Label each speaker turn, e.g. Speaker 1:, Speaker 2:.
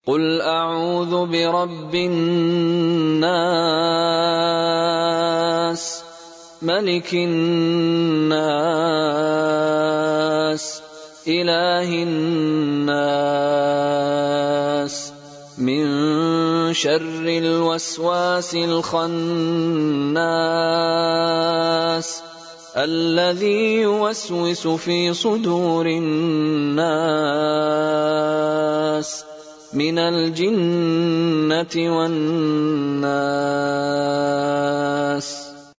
Speaker 1: قُلْ أَعُوذُ بِرَبِّ النَّاسِ مَلِكِ النَّاسِ إِلَٰهِ النَّاسِ مِن شَرِّ الْوَسْوَاسِ الْخَنَّاسِ الَّذِي يُوَسْوِسُ فِي صُدُورِ النَّاسِ مِنَ الْجِنَّةِ وَالنَّاسِ.